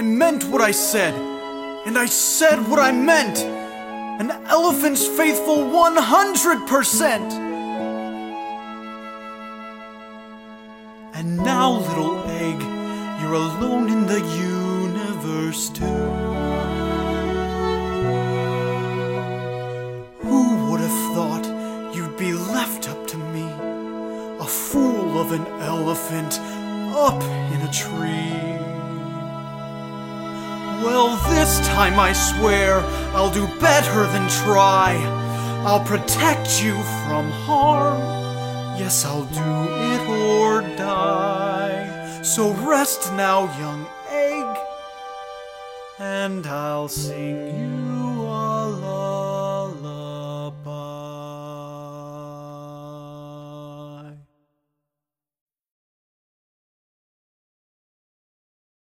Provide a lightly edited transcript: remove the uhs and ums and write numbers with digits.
I meant what I said, and I said what I meant. An elephant's faithful 100%. And now, little egg, you're alone in the universe too. Who would have thought you'd be left up to me, a fool of an elephant up in a tree? Well, this time I swear I'll do better than try. I'll protect you from harm. Yes, I'll do it or die. So rest now, young egg, and I'll sing you